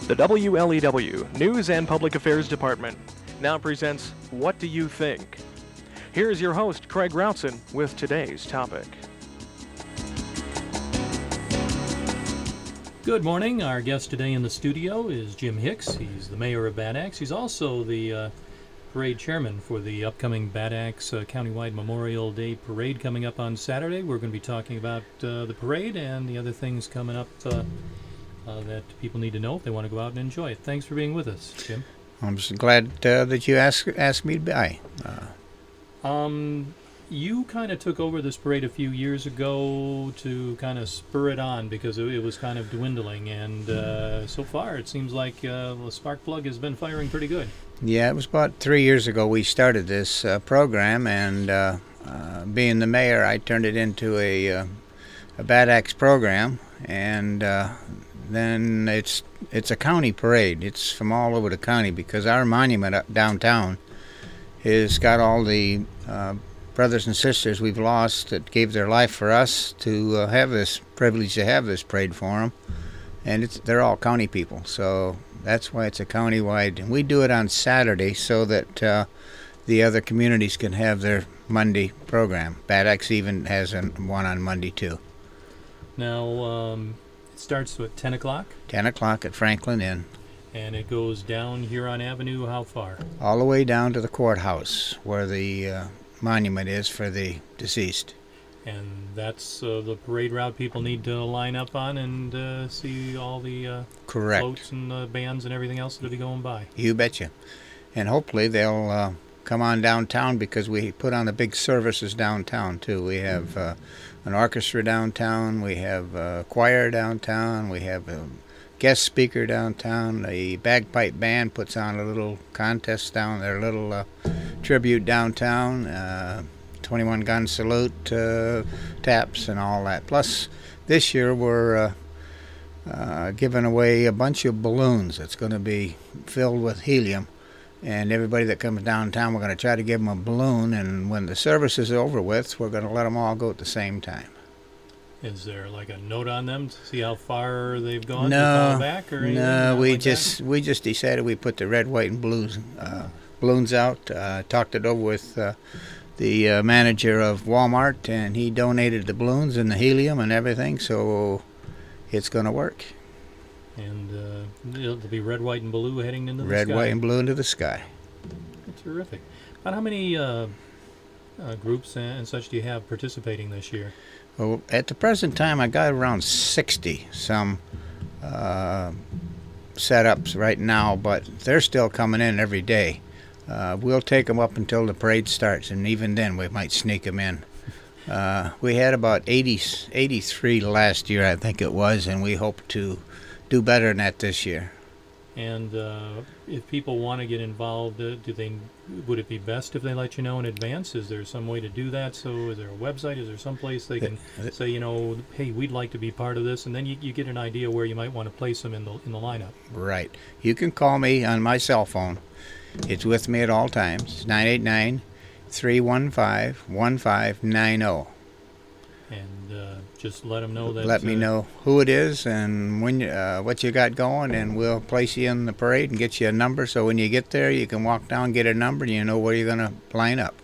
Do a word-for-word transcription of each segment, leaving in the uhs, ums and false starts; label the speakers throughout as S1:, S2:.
S1: The W L E W News and Public Affairs Department now presents What Do You Think? Here's your host, Craig Routson, with today's topic.
S2: Good morning. Our guest today in the studio is Jim Hicks. He's the mayor of Bad Axe. He's also the uh, parade chairman for the upcoming Bad Axe uh, Countywide Memorial Day Parade coming up on Saturday. We're going to be talking about uh, the parade and the other things coming up uh, uh, that people need to know if they want to go out and enjoy it. Thanks for being with us, Jim.
S3: I'm just glad uh, that you asked asked me to be. Uh,
S2: um, you kind of took over this parade a few years ago to kind of spur it on because it, it was kind of dwindling, and uh, so far it seems like uh, the spark plug has been firing pretty good.
S3: Yeah, it was about three years ago we started this uh, program, and uh, uh, being the mayor, I turned it into a uh, a Bad Axe program, and uh, then it's it's a county parade. It's from all over the county because our monument up downtown has got all the uh, brothers and sisters we've lost that gave their life for us to uh, have this privilege to have this parade for them, and it's they're all county people, so that's why it's a county-wide. And we do it on Saturday so that uh, the other communities can have their Monday program. Bad Axe even has a, one on Monday too.
S2: Now, um, it starts at ten o'clock?
S3: ten o'clock at Franklin Inn.
S2: And it goes down Huron Avenue, how far?
S3: All the way down to the courthouse where the uh, monument is for the deceased.
S2: And that's uh, the parade route people need to line up on and uh, see all the uh,
S3: Correct.
S2: floats and uh, bands and everything else that'll be going by.
S3: You betcha. And hopefully they'll uh, come on downtown because we put on the big services downtown too. We have uh, an orchestra downtown, we have a choir downtown, we have a guest speaker downtown. The bagpipe band puts on a little contest down there, a little uh, tribute downtown. Uh, twenty-one gun salute, uh, taps, and all that. Plus, this year we're uh, uh, giving away a bunch of balloons. It's going to be filled with helium, and everybody that comes downtown, we're going to try to give them a balloon, and when the service is over with, we're going to let them all go at the same time.
S2: Is there like a note on them to see how far they've gone
S3: no,
S2: to call back? Or
S3: no, we
S2: like
S3: just
S2: that?
S3: we just decided we put the red, white, and blue uh, balloons out. Uh, talked it over with uh, the uh, manager of Walmart, and he donated the balloons and the helium and everything, so it's going to work.
S2: And uh, it'll be red, white, and blue heading into the
S3: red,
S2: sky.
S3: Red, white, and blue into the sky.
S2: Terrific. About how many uh, uh, groups and such do you have participating this year?
S3: Well, at the present time, I got around sixty some uh, setups right now, but they're still coming in every day. Uh, we'll take them up until the parade starts, and even then we might sneak them in. Uh, we had about eighty, eighty-three last year, I think it was, and we hope to do better than that this year.
S2: And uh, if people want to get involved, uh, do they? Would it be best if they let you know in advance? Is there some way to do that? So is there a website? Is there some place they can uh, say, you know, hey, we'd like to be part of this, and then you, you get an idea where you might want to place them in the in the lineup?
S3: Right. You can call me on my cell phone. It's with me at all times. It's nine eight nine, three one five, one five nine zero.
S2: And uh, just let them know that.
S3: Let me
S2: uh,
S3: know who it is and when you, uh, what you got going, and we'll place you in the parade and get you a number. So when you get there, you can walk down, get a number, and you know where you're going to line up.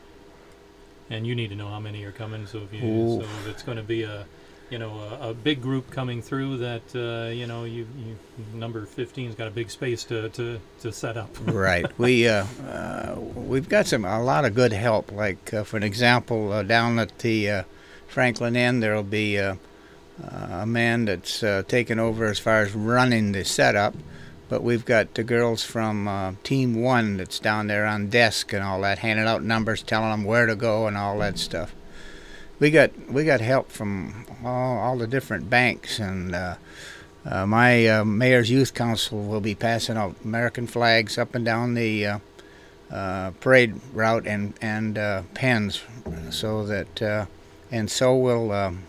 S2: And you need to know how many are coming. So if you,
S3: Ooh.
S2: so if it's going to be a, you know, a, a big group coming through, that uh, you know, you, you number fifteen's got a big space to, to, to set up.
S3: Right. We uh, uh, we've got some a lot of good help. Like uh, for an example, uh, down at the uh, Franklin Inn, there'll be uh, uh, a man that's uh, taken over as far as running the setup. But we've got the girls from uh, Team One that's down there on desk and all that, handing out numbers, telling them where to go and all that stuff. We got we got help from all, all the different banks, and uh, uh, my uh, Mayor's Youth Council will be passing out American flags up and down the uh, uh, parade route and and uh, pens, so that uh, and so will. Um,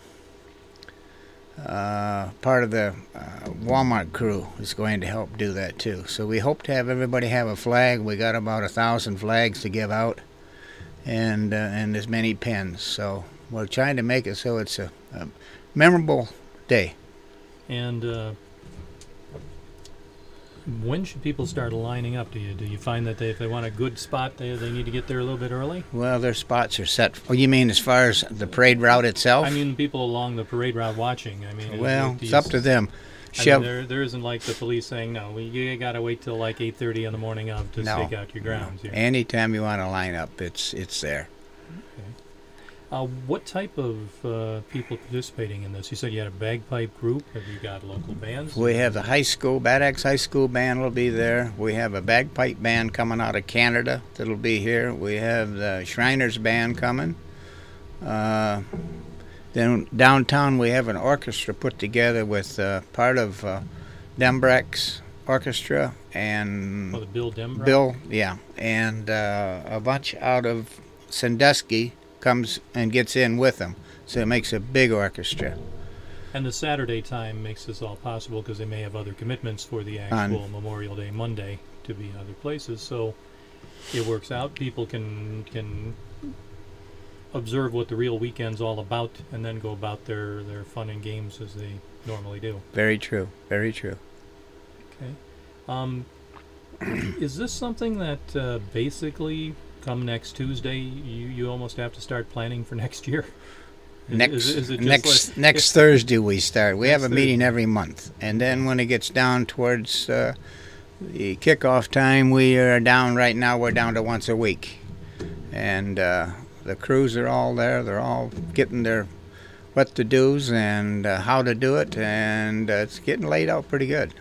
S3: Uh, part of the uh, Walmart crew is going to help do that too. So we hope to have everybody have a flag. We got about a thousand flags to give out, and uh, and as many pens. So we're trying to make it so it's a, a memorable day.
S2: And uh, when should people start lining up? Do you do you find that they, if they want a good spot, they, they need to get there a little bit early?
S3: Well, their spots are set. Oh, you mean as far as the parade route itself?
S2: I mean, people along the parade route watching. I mean,
S3: well,
S2: it,
S3: it's up to them.
S2: I mean, there, there isn't like the police saying, no, we, you got to wait till like eight thirty in the morning of to
S3: no,
S2: stake out your grounds.
S3: No. Anytime you want to line up, it's it's there.
S2: Okay. Uh, what type of uh, people participating in this? You said you had a bagpipe group. Have you got local bands?
S3: We have the high school, Bad Axe High School band will be there. We have a bagpipe band coming out of Canada that'll be here. We have the Shriners band coming. Uh, then downtown we have an orchestra put together with uh, part of uh, Dembreck's orchestra and
S2: oh, the Bill Dembreck?
S3: Bill, yeah, and uh, a bunch out of Sandusky comes and gets in with them, so it makes a big orchestra.
S2: And the Saturday time makes this all possible because they may have other commitments for the actual
S3: On,
S2: Memorial Day Monday to be in other places. So it works out. People can can observe what the real weekend's all about and then go about their, their fun and games as they normally do.
S3: Very true. Very true.
S2: Okay. Um, is this something that uh, basically come next Tuesday you, you almost have to start planning for next year? Is,
S3: next
S2: is, is it just
S3: next
S2: like,
S3: next
S2: if,
S3: Thursday we start. We have a
S2: Thursday.
S3: meeting every month, and then when it gets down towards uh, the kickoff time, we are down right now. We're down to once a week, and uh, the crews are all there. They're all getting their what to do's and uh, how to do it, and uh, it's getting laid out pretty good.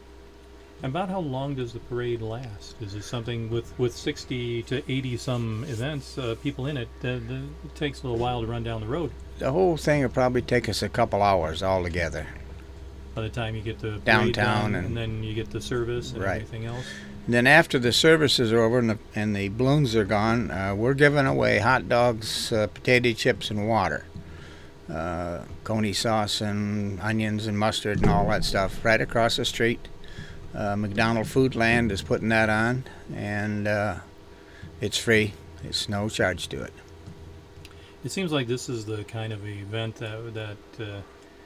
S2: About how long does the parade last? Is it something with, with sixty to eighty some events, uh, people in it, the, the, it takes a little while to run down the road?
S3: The whole thing will probably take us a couple hours altogether.
S2: By the time you get the parade
S3: Downtown
S2: done,
S3: and-
S2: and then you get the service and
S3: Right.
S2: everything else?
S3: Then after the services are over and the, and the balloons are gone, uh, we're giving away hot dogs, uh, potato chips, and water. Uh, coney sauce and onions and mustard and all that stuff right across the street. Uh, McDonald Foodland is putting that on, and uh, it's free. It's no charge to it.
S2: It seems like this is the kind of event that that uh,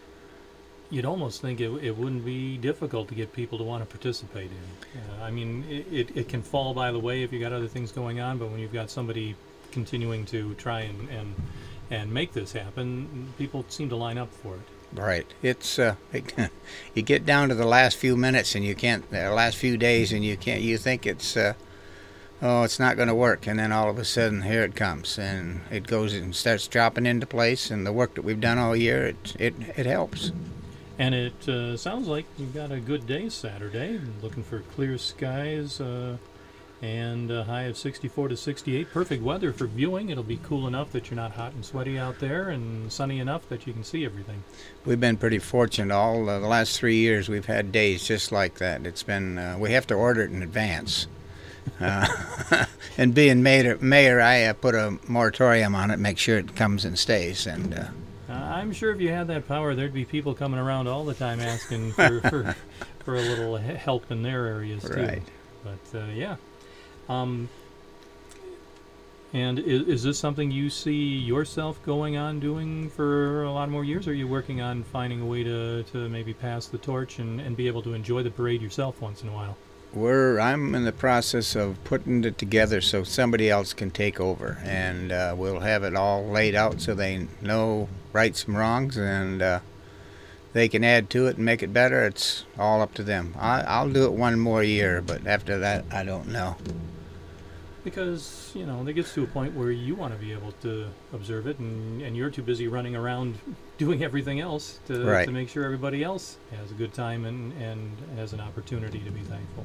S2: you'd almost think it, it wouldn't be difficult to get people to want to participate in. Uh, I mean, it, it, it can fall by the way if you got other things going on, but when you've got somebody continuing to try and, and, and make this happen, people seem to line up for it.
S3: Right. It's uh, you get down to the last few minutes and you can't, the last few days, and you can't. You think it's, uh, oh, it's not going to work, and then all of a sudden here it comes, and it goes and starts dropping into place. And the work that we've done all year, it it it helps.
S2: And it uh, sounds like you've got a good day Saturday. Looking for clear skies uh, and a high of sixty-four to sixty-eight. Perfect weather for viewing. It'll be cool enough that you're not hot and sweaty out there, and sunny enough that you can see everything.
S3: We've been pretty fortunate. All uh, the last three years, we've had days just like that. It's been uh, we have to order it in advance. Uh, and being mayor, mayor I uh, put a moratorium on it, make sure it comes and stays. And uh,
S2: Uh, I'm sure if you had that power, there'd be people coming around all the time asking for for, for a little he- help in their areas too.
S3: Right.
S2: But uh, yeah. Um, and is, is this something you see yourself going on doing for a lot more years? Or are you working on finding a way to, to maybe pass the torch and, and be able to enjoy the parade yourself once in a while?
S3: we're I'm in the process of putting it together so somebody else can take over, and uh, we'll have it all laid out so they know rights from wrongs, and uh, they can add to it and make it better. It's all up to them. I, I'll do it one more year, but after that, I don't know.
S2: Because, you know, it gets to a point where you want to be able to observe it, and, and you're too busy running around doing everything else to,
S3: Right.
S2: to make sure everybody else has a good time and, and has an opportunity to be thankful.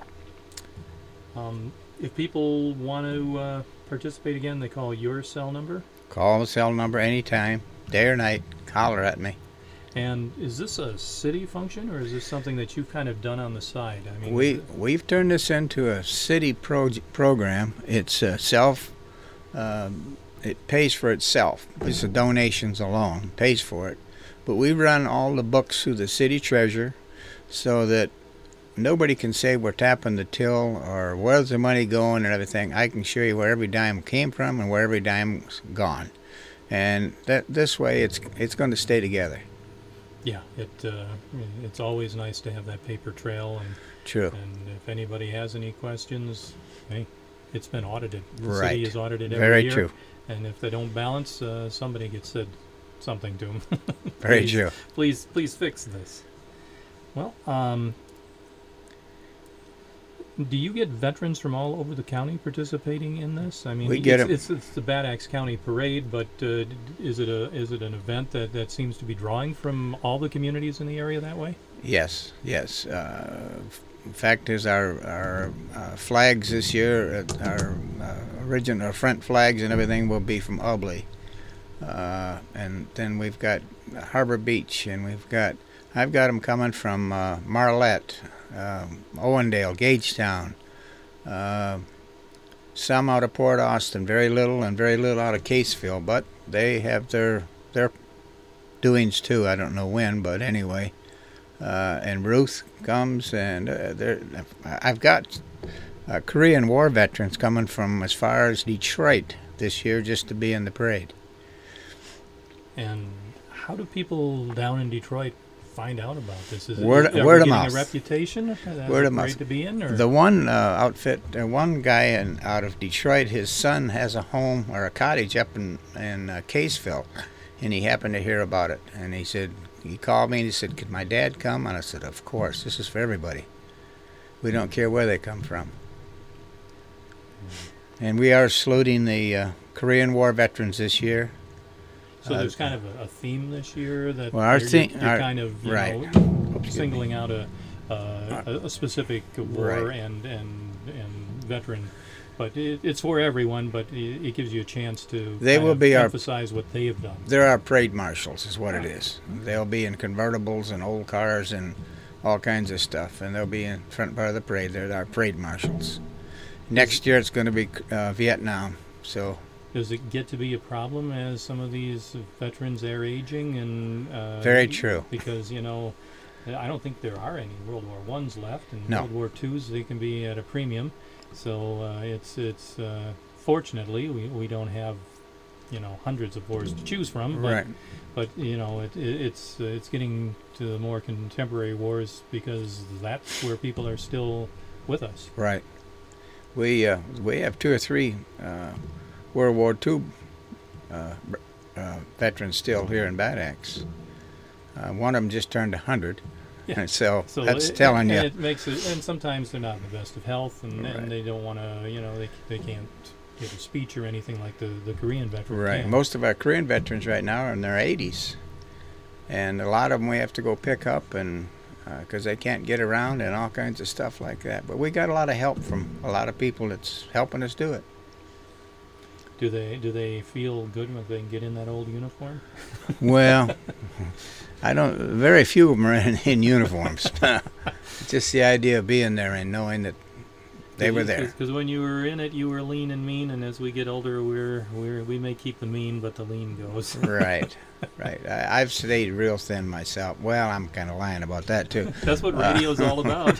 S2: Um, if people want to uh, participate again, they call your cell number.
S3: Call the cell number anytime, day or night. Holler at me.
S2: And is this a city function, or is this something that you've kind of done on the side? I mean,
S3: We we've turned this into a city pro- program. It's uh, self. Um, it pays for itself. It's the donations alone pays for it. But we run all the books through the city treasurer, so that nobody can say we're tapping the till or where's the money going and everything. I can show you where every dime came from and where every dime's gone, and that this way it's it's going to stay together.
S2: Yeah, it uh, it's always nice to have that paper trail, and
S3: True.
S2: and if anybody has any questions, hey, it's been audited. The
S3: Right.
S2: city is audited every
S3: Very
S2: year,
S3: true.
S2: and if they don't balance, uh, somebody gets said something to them.
S3: Very
S2: please,
S3: true.
S2: Please, please fix this. Well, um, do you get veterans from all over the county participating in this? I mean,
S3: We get
S2: it's,
S3: 'em.
S2: it's it's the Bad Axe County Parade, but uh, d- is it a is it an event that, that seems to be drawing from all the communities in the area that way?
S3: Yes, yes. Uh, in fact, is our our uh, flags this year, uh, our uh, original our front flags and everything will be from Ubley, uh, and then we've got Harbor Beach, and we've got I've got them coming from uh, Marlette, uh, Owendale, Gagetown, uh, some out of Port Austin, very little, and very little out of Caseville, but they have their their doings too. I don't know when, but anyway. Uh, and Ruth comes, and uh, there, I've got uh, Korean War veterans coming from as far as Detroit this year just to be in the parade.
S2: And how do people down in Detroit find out about this? Is it,
S3: Word-
S2: are
S3: word
S2: we
S3: of
S2: getting
S3: mouth.
S2: a reputation as
S3: Word
S2: a
S3: of mouth.
S2: parade to be in? Or?
S3: The one uh, outfit, uh, one guy in, out of Detroit, his son has a home or a cottage up in, in uh, Caseville, and he happened to hear about it, and he said, he called me and he said, could my dad come? And I said, of course, this is for everybody. We don't care where they come from. And we are saluting the uh, Korean War veterans this year.
S2: So
S3: Uh,
S2: there's kind of a, a theme this year that
S3: Well, our
S2: you're,
S3: theme-
S2: you're
S3: our-
S2: kind of you
S3: right.
S2: know,
S3: Oops,
S2: singling out a, uh, a a specific war
S3: Right.
S2: and, and and veteran, but it, it's for everyone. But it, it gives you a chance to
S3: They
S2: kind
S3: will
S2: of
S3: be our-
S2: emphasize what they have done.
S3: They're our parade marshals, is what it is. They'll be in convertibles and old cars and all kinds of stuff, and they'll be in front part of the parade. They're our parade marshals. Next year it's going to be uh, Vietnam. So
S2: Does it get to be a problem as some of these veterans are aging and uh,
S3: Very true.
S2: Because you know, I don't think there are any World War Ones left, and
S3: No.
S2: World War Twos they can be at a premium. So uh, it's it's uh, fortunately we, we don't have you know hundreds of wars to choose from, but
S3: right,
S2: but you know it, it it's uh, it's getting to the more contemporary wars because that's where people are still with us.
S3: right. We uh, we have two or three uh, World War Two uh, uh, veterans still here in Bad Axe. Uh, one of them just turned a hundred.
S2: Yeah.
S3: So,
S2: So
S3: that's
S2: it,
S3: telling
S2: and
S3: you.
S2: it makes it, and sometimes they're not in the best of health, and,
S3: Right.
S2: and they don't want to, you know, they they can't give a speech or anything like the the Korean veteran
S3: Right.
S2: can.
S3: Most of our Korean veterans right now are in their eighties, and a lot of them we have to go pick up, and because they can't get around and all kinds of stuff like that. But we got a lot of help from a lot of people that's helping us do it.
S2: Do they do they feel good when they can get in that old uniform?
S3: Well, I don't. Very few of them are in, in uniforms. Just the idea of being there and knowing that they were there.
S2: Because when you were in it, you were lean and mean, and as we get older, we're we're we may keep the mean, but the lean goes.
S3: Right, right. I, I've stayed real thin myself. Well, I'm kind of lying about that too.
S2: That's what
S3: Uh,
S2: radio's all about.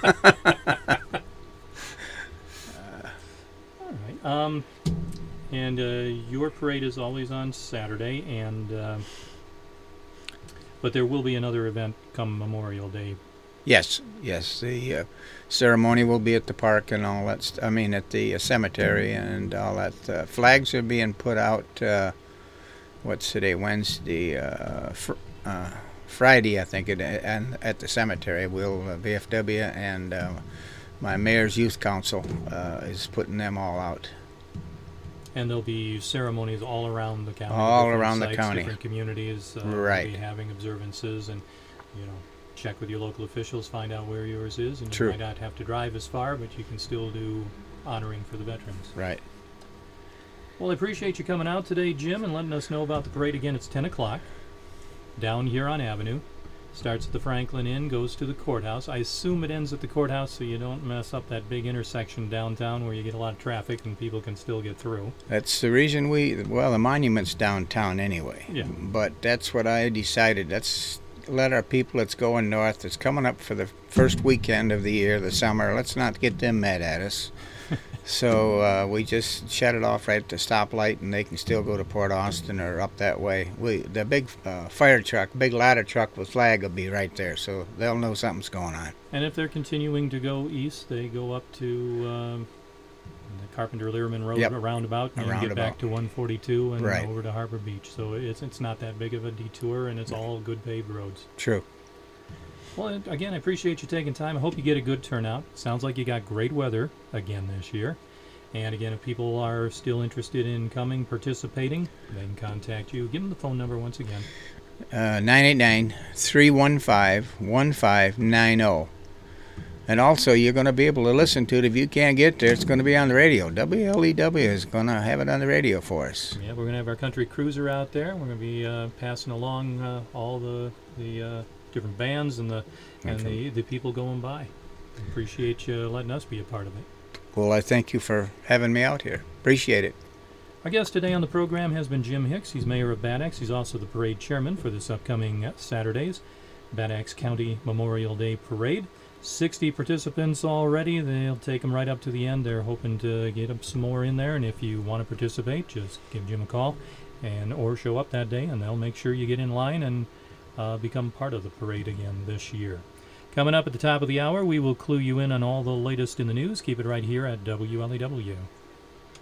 S2: All right. Um, and uh, your parade is always on Saturday, and uh, but there will be another event come Memorial Day.
S3: Yes, yes. The uh, ceremony will be at the park and all that. St- I mean, at the uh, cemetery and all that. Uh, flags are being put out. Uh, what's today? Wednesday. Uh, fr- uh, Friday, I think it. And at the cemetery, we'll uh, V F W and uh, my mayor's youth council uh, is putting them all out.
S2: And there'll be ceremonies all around the county.
S3: All
S2: different
S3: around the
S2: sites,
S3: county.
S2: Different communities uh,
S3: Right.
S2: will be having observances, and you know, check with your local officials, find out where yours is, and
S3: True.
S2: you might not have to drive as far, but you can still do honoring for the veterans.
S3: Right.
S2: Well, I appreciate you coming out today, Jim, and letting us know about the parade. Again, it's ten o'clock down Huron Avenue. Starts at the Franklin Inn, goes to the courthouse. I assume it ends at the courthouse so you don't mess up that big intersection downtown where you get a lot of traffic and people can still get through.
S3: That's the reason we, well, the monument's downtown anyway.
S2: Yeah.
S3: But that's what I decided. Let's let our people that's going north, that's coming up for the first weekend of the year, the summer, let's not get them mad at us. So uh, we just shut it off right at the stoplight, and they can still go to Port Austin or up that way. We the big uh, fire truck, big ladder truck with flag will be right there, so they'll know something's going on.
S2: And if they're continuing to go east, they go up to um, the Carpenter-Learman Road
S3: Yep.
S2: roundabout and
S3: A
S2: get back
S3: roundabout.
S2: to one forty-two and
S3: Right.
S2: over to Harbor Beach. So it's it's not that big of a detour, and it's all good paved roads.
S3: True.
S2: Well, again, I appreciate you taking time. I hope you get a good turnout. Sounds like you got great weather again this year. And again, if people are still interested in coming, participating, they can contact you. Give them the phone number once again.
S3: Uh, nine eight nine, three one five, one five nine zero. And also, you're going to be able to listen to it. If you can't get there, it's going to be on the radio. W L E W is going to have it on the radio for us.
S2: Yeah, we're going to have our country cruiser out there. We're going to be uh, passing along uh, all the the uh, different bands and the and the, the people going by. Appreciate you letting us be a part of it.
S3: Well, I thank you for having me out here. Appreciate it.
S2: Our guest today on the program has been Jim Hicks. He's mayor of Bad Axe. He's also the parade chairman for this upcoming uh, Saturday's Bad Axe County Memorial Day Parade. sixty participants already. They'll take them right up to the end. They're hoping to get up some more in there. And if you want to participate, just give Jim a call and or show up that day, and they'll make sure you get in line and uh, become part of the parade again this year. Coming up at the top of the hour, we will clue you in on all the latest in the news. Keep it right here at W L E W.